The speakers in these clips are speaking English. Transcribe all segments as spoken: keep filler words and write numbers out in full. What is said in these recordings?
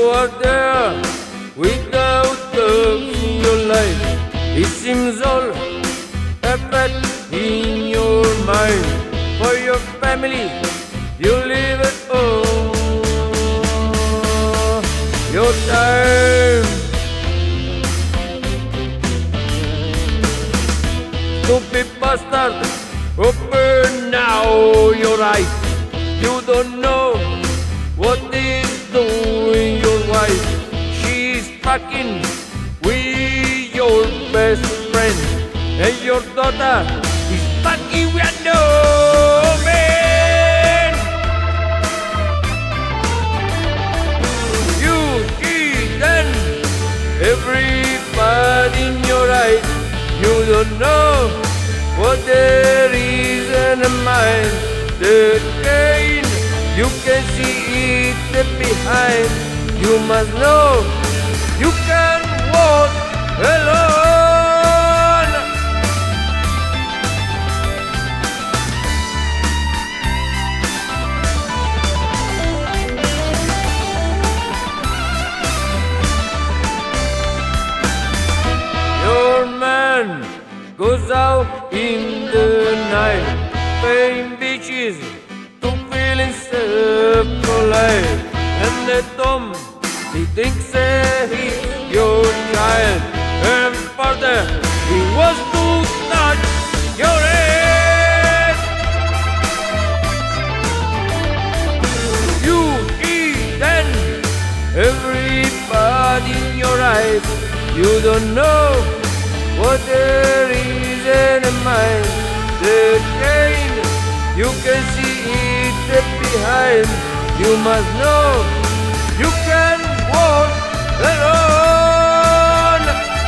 are there without love in your life. It seems all happened in your mind. For your family, you live at home. Your time, stupid bastard, open now your eyes. You don't know what is doing your wife. She's fucking with your best friend, and your daughter is fucking with no man. You hidden everybody in your eyes. You don't know what there is in the mind. The pain, you can see it behind. You must know you can walk alone. Your man goes out in the night, paying bitches to feel himself alive. And the Tom, he thinks that he's your child, and further, he wants to touch your head. You hidden everybody in your eyes. You don't know what there is in the mind. The pain, you can see it behind. You must know you can walk alone.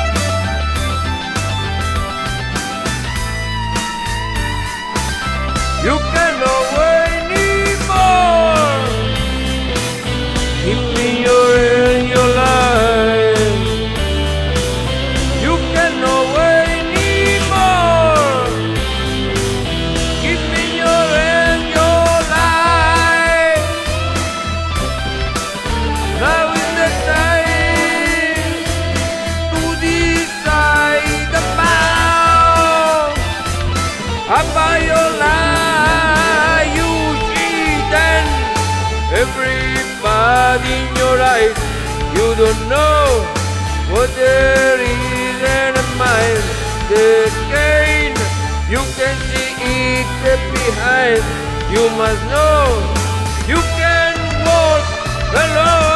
You cannot wait anymore. Keeping your in your life. You cannot wait anymore. Keeping your in your life. Now is the time to decide about about your life. You cheated everybody in your eyes. You don't know what there is in the mind. The gain, you can see it behind. You must know you can walk alone.